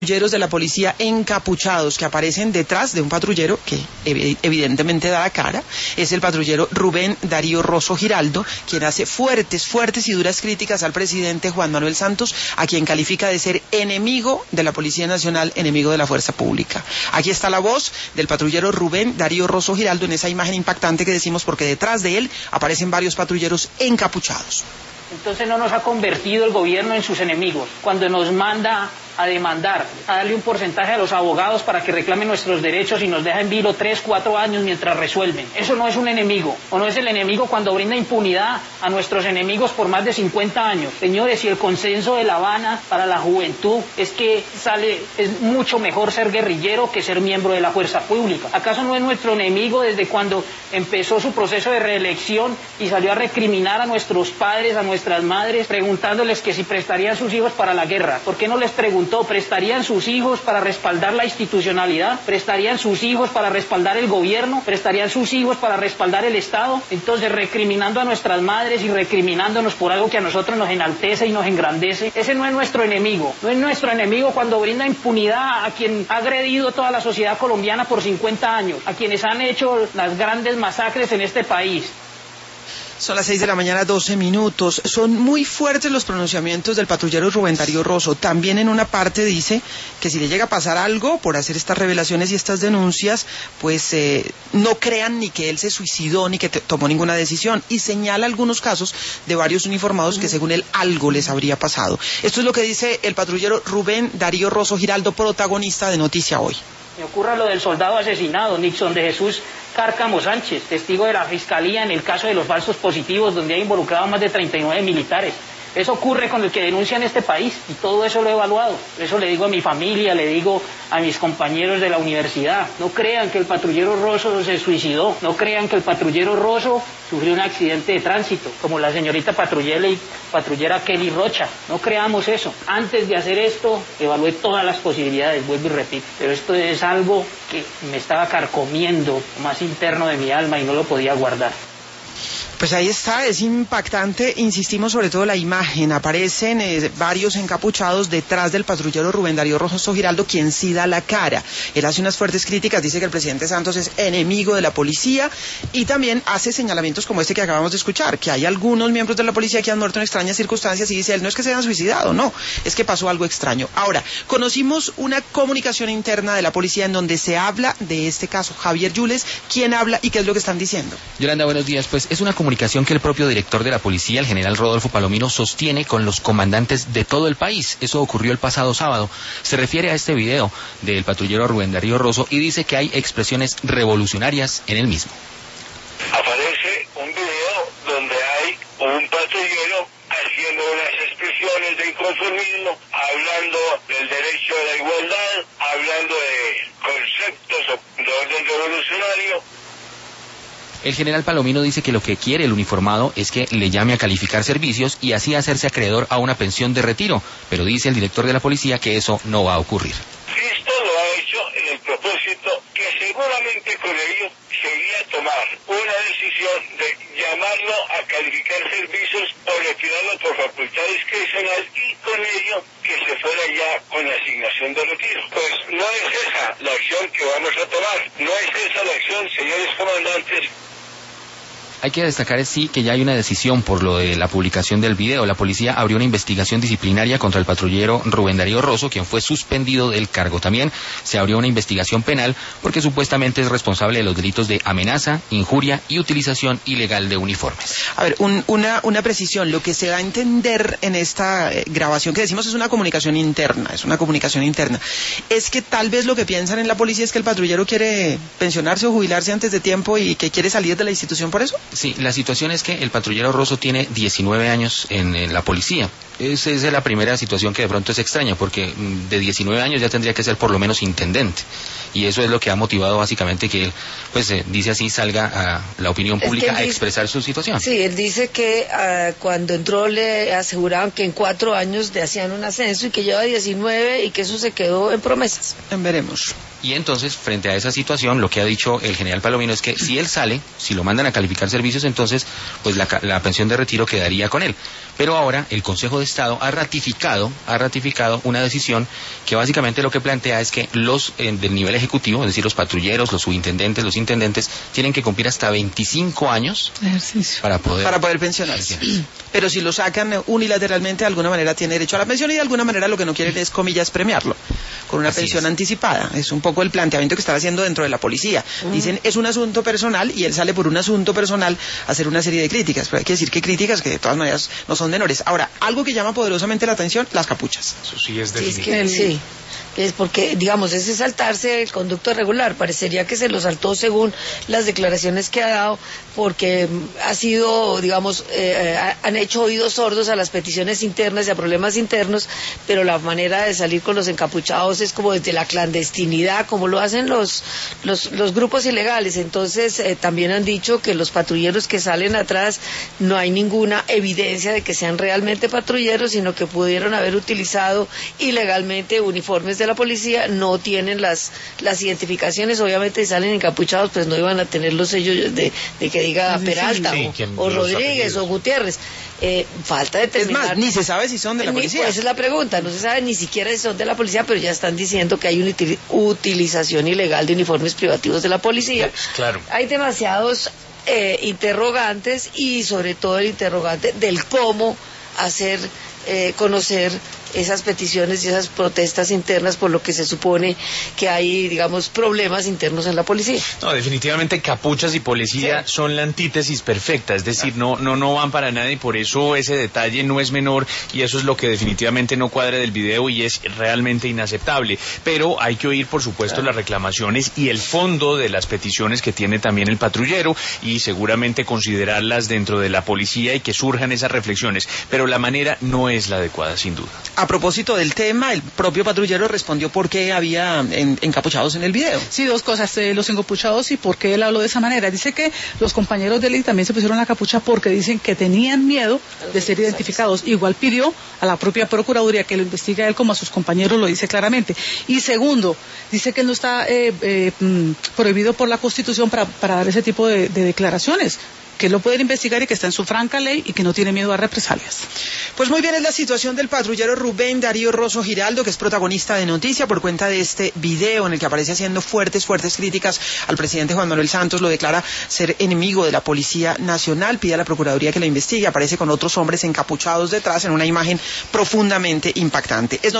Patrulleros de la policía encapuchados que aparecen detrás de un patrullero que evidentemente da la cara. Es el patrullero Rubén Darío Rosso Giraldo, quien hace fuertes y duras críticas al presidente Juan Manuel Santos, a quien califica de ser enemigo de la Policía Nacional, enemigo de la fuerza pública. Aquí está la voz del patrullero Rubén Darío Rosso Giraldo en esa imagen impactante que decimos, porque detrás de él aparecen varios patrulleros encapuchados. Entonces no nos ha convertido el gobierno en sus enemigos. Cuando nos manda a demandar, a darle un porcentaje a los abogados para que reclamen nuestros derechos y nos deja en vilo 3, 4 años mientras resuelven. Eso no es un enemigo, o no es el enemigo cuando brinda impunidad a nuestros enemigos por más de 50 años. Señores, si el consenso de La Habana para la juventud es que es mucho mejor ser guerrillero que ser miembro de la fuerza pública. ¿Acaso no es nuestro enemigo desde cuando empezó su proceso de reelección y salió a recriminar a nuestros padres, a nuestras madres, preguntándoles que si prestarían sus hijos para la guerra? ¿Por qué no les preguntó? ¿Prestarían sus hijos para respaldar la institucionalidad? ¿Prestarían sus hijos para respaldar el gobierno? ¿Prestarían sus hijos para respaldar el Estado? Entonces, recriminando a nuestras madres y recriminándonos por algo que a nosotros nos enaltece y nos engrandece, ese no es nuestro enemigo. No es nuestro enemigo cuando brinda impunidad a quien ha agredido toda la sociedad colombiana por 50 años, a quienes han hecho las grandes masacres en este país. Son las 6 de la mañana, 12 minutos. Son muy fuertes los pronunciamientos del patrullero Rubén Darío Rosso. También en una parte dice que si le llega a pasar algo por hacer estas revelaciones y estas denuncias, pues no crean ni que él se suicidó ni que tomó ninguna decisión. Y señala algunos casos de varios uniformados que según él algo les habría pasado. Esto es lo que dice el patrullero Rubén Darío Rosso Giraldo, protagonista de Noticia Hoy. Me ocurra lo del soldado asesinado, Nixon de Jesús Cárcamo Sánchez, testigo de la Fiscalía en el caso de los falsos positivos, donde ha involucrado a más de 39 militares. Eso ocurre con el que denuncia en este país, y todo eso lo he evaluado. Eso le digo a mi familia, le digo a mis compañeros de la universidad. No crean que el patrullero Rosso se suicidó, no crean que el patrullero Rosso sufrió un accidente de tránsito, como la señorita patrullera Kelly Rocha. No creamos eso. Antes de hacer esto, evalué todas las posibilidades, vuelvo y repito. Pero esto es algo que me estaba carcomiendo más interno de mi alma y no lo podía guardar. Pues ahí está, es impactante, insistimos sobre todo la imagen, aparecen varios encapuchados detrás del patrullero Rubén Darío Rosso Giraldo, quien sí da la cara. Él hace unas fuertes críticas, dice que el presidente Santos es enemigo de la policía y también hace señalamientos como este que acabamos de escuchar, que hay algunos miembros de la policía que han muerto en extrañas circunstancias y dice él, no es que se hayan suicidado, no, es que pasó algo extraño. Ahora, conocimos una comunicación interna de la policía en donde se habla de este caso. Javier Yules, ¿quién habla y qué es lo que están diciendo? Yolanda, buenos días. Pues es una comunicación que el propio director de la policía, el general Rodolfo Palomino, sostiene con los comandantes de todo el país. Eso ocurrió el pasado sábado. Se refiere a este video del patrullero Rubén Darío Rosso y dice que hay expresiones revolucionarias en el mismo. Aparece un video donde hay un patrullero haciendo unas expresiones de inconformismo, hablando del derecho a la igualdad, hablando de conceptos de orden revolucionario. El general Palomino dice que lo que quiere el uniformado es que le llame a calificar servicios y así hacerse acreedor a una pensión de retiro, pero dice el director de la policía que eso no va a ocurrir. Esto lo ha hecho en el propósito que seguramente con ello sería tomar una decisión de llamarlo a calificar servicios o retirarlo por facultad discrecional y con ello que se fuera ya con la asignación de retiro. Pues no es esa la acción que vamos a tomar, no es esa la acción, señores comandantes. Hay que destacar, sí, que ya hay una decisión por lo de la publicación del video. La policía abrió una investigación disciplinaria contra el patrullero Rubén Darío Rosso, quien fue suspendido del cargo. También se abrió una investigación penal porque supuestamente es responsable de los delitos de amenaza, injuria y utilización ilegal de uniformes. A ver, una precisión. Lo que se da a entender en esta grabación que decimos es una comunicación interna, es que tal vez lo que piensan en la policía es que el patrullero quiere pensionarse o jubilarse antes de tiempo y que quiere salir de la institución por eso. Sí, la situación es que el patrullero Rosso tiene 19 años en la policía. Esa es la primera situación que de pronto es extraña, porque de 19 años ya tendría que ser por lo menos intendente. Y eso es lo que ha motivado básicamente que él, pues dice así, salga a la opinión pública a expresar su situación. Sí, él dice que cuando entró le aseguraban que en 4 años le hacían un ascenso y que lleva 19 y que eso se quedó en promesas. Veremos. Y entonces, frente a esa situación, lo que ha dicho el general Palomino es que si él sale, si lo mandan a calificar servicios, entonces pues la pensión de retiro quedaría con él. Pero ahora el Consejo de Estado ha ratificado una decisión que básicamente lo que plantea es que los del nivel ejecutivo, es decir, los patrulleros, los subintendentes, los intendentes, tienen que cumplir hasta 25 años para poder pensionarse. Pero si lo sacan unilateralmente, de alguna manera tiene derecho a la pensión y de alguna manera lo que no quieren es, comillas, premiarlo con una pensión anticipada. Es un poco el planteamiento que están haciendo dentro de la policía. Dicen, es un asunto personal y él sale por un asunto personal a hacer una serie de críticas, pero hay que decir que críticas que de todas maneras no son menores. Ahora, algo que llama poderosamente la atención, las capuchas. Eso sí es definitivo. Sí, es porque, digamos, ese saltarse el conducto regular, parecería que se lo saltó según las declaraciones que ha dado, porque ha sido, digamos, han hecho oídos sordos a las peticiones internas y a problemas internos, pero la manera de salir con los encapuchados es como desde la clandestinidad, como lo hacen los grupos ilegales. Entonces, también han dicho que los patrulleros que salen atrás no hay ninguna evidencia de que sean realmente patrulleros, sino que pudieron haber utilizado ilegalmente uniformes de la policía, no tienen las identificaciones, obviamente si salen encapuchados pues no iban a tener los sellos de que diga Peralta o Rodríguez o Gutiérrez. Falta determinar. Es más, ni se sabe si son de la policía. Esa es la pregunta, no se sabe ni siquiera si son de la policía, pero ya están diciendo que hay una utilización ilegal de uniformes privativos de la policía. Claro. Hay demasiados interrogantes y sobre todo el interrogante del cómo hacer conocer esas peticiones y esas protestas internas, por lo que se supone que hay, digamos, problemas internos en la policía. No, definitivamente capuchas y policía son la antítesis perfecta, es decir, no van para nada y por eso ese detalle no es menor y eso es lo que definitivamente no cuadra del video y es realmente inaceptable. Pero hay que oír, por supuesto, las reclamaciones y el fondo de las peticiones que tiene también el patrullero y seguramente considerarlas dentro de la policía y que surjan esas reflexiones, pero la manera no es la adecuada, sin duda. A propósito del tema, el propio patrullero respondió por qué había encapuchados en el video. Sí, dos cosas, los encapuchados y por qué él habló de esa manera. Dice que los compañeros de él también se pusieron la capucha porque dicen que tenían miedo de ser identificados. Igual pidió a la propia Procuraduría que lo investigue a él como a sus compañeros, lo dice claramente. Y segundo, dice que no está prohibido por la Constitución para dar ese tipo de declaraciones, que lo pueden investigar y que está en su franca ley y que no tiene miedo a represalias. Pues muy bien, es la situación del patrullero Rubén Darío Rosso Giraldo, que es protagonista de Noticia por cuenta de este video en el que aparece haciendo fuertes críticas al presidente Juan Manuel Santos, lo declara ser enemigo de la Policía Nacional, pide a la Procuraduría que lo investigue, aparece con otros hombres encapuchados detrás en una imagen profundamente impactante.